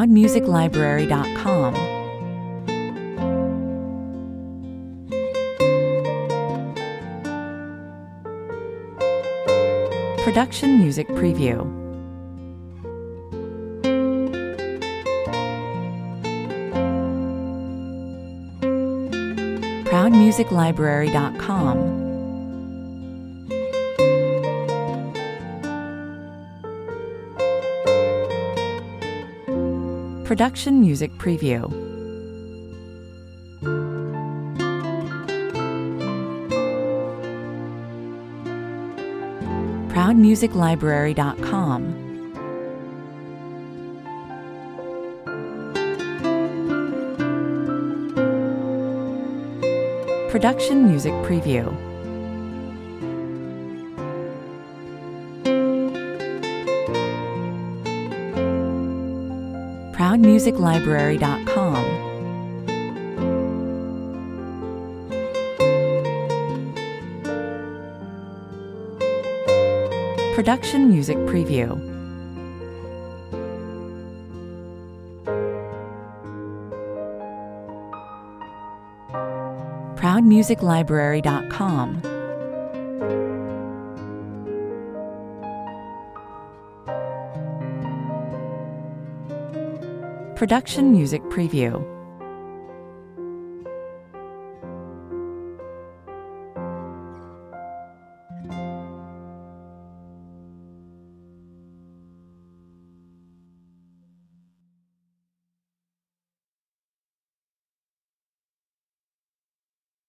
ProudMusicLibrary.com. Production Music Preview. ProudMusicLibrary.com. Production Music Preview. ProudMusicLibrary.com. Production Music Preview. ProudMusicLibrary.com. Production Music Preview. ProudMusicLibrary.com. Production Music Preview.